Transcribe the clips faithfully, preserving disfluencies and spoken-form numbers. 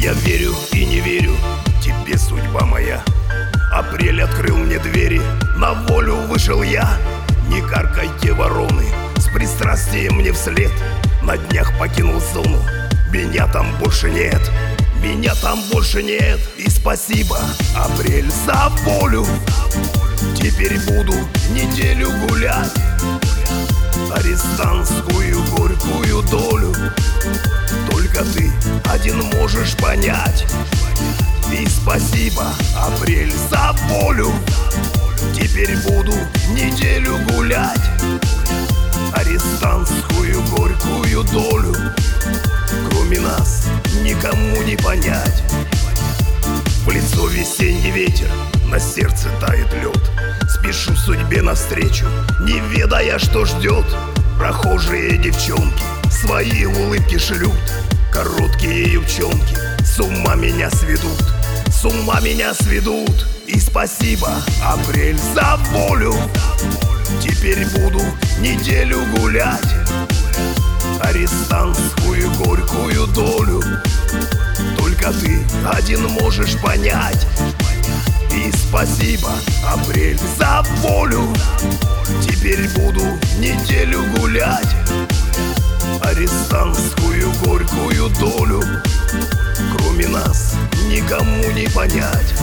Я верю и не верю, тебе судьба моя. Апрель открыл мне двери, на волю вышел я. Не каркайте, вороны, с пристрастием мне вслед. На днях покинул зону, меня там больше нет. Меня там больше нет. И спасибо, апрель, за волю. Теперь буду неделю гулять, арестантскую горькую долю. Только ты один можешь понять. И спасибо, апрель, за волю. Теперь буду неделю гулять, арестантскую горькую долю. Кроме нас никому не понять. В лицо весенний ветер, на сердце тает лед. Спешу судьбе навстречу, не ведая, что ждет. Прохожие девчонки свои улыбки шлют. Короткие юбчонки с ума меня сведут, с ума меня сведут. И спасибо, апрель, за волю. Теперь буду неделю гулять, арестантскую горькую долю. Только ты один можешь понять. И спасибо, апрель, за волю. Теперь буду неделю гулять, арестантскую горькую долю. Кроме нас никому не понять.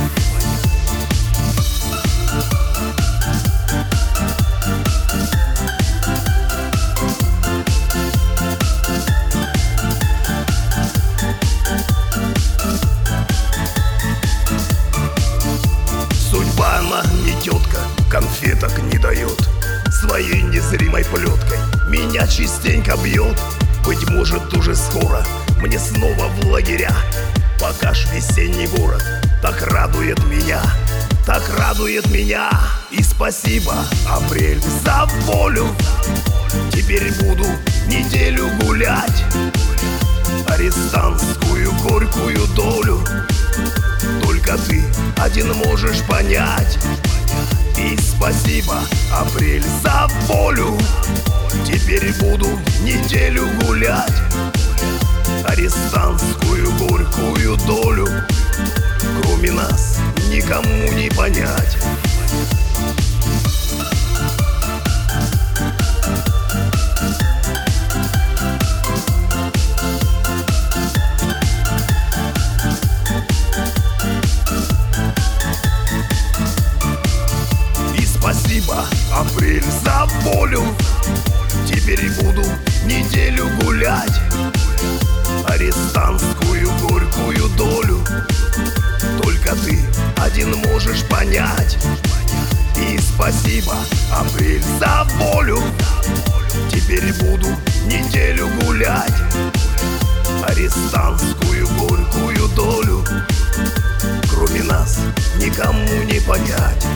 Судьба, она не тетка, конфеток не дает. Своей незримой плеткой меня частенько бьет. Быть может, уже скоро мне снова в лагеря. Пока ж весенний город так радует меня, так радует меня. И спасибо, апрель, за волю. Теперь буду неделю гулять, арестантскую горькую долю. Только ты один можешь понять. И спасибо, апрель, за волю. Теперь буду неделю гулять, арестантскую горькую долю. Кроме нас никому не понять. Спасибо, апрель, за волю. Теперь буду неделю гулять, арестантскую горькую долю. Только ты один можешь понять. И спасибо, апрель, за волю. Теперь буду неделю гулять, арестантскую горькую долю. Кроме нас никому не понять.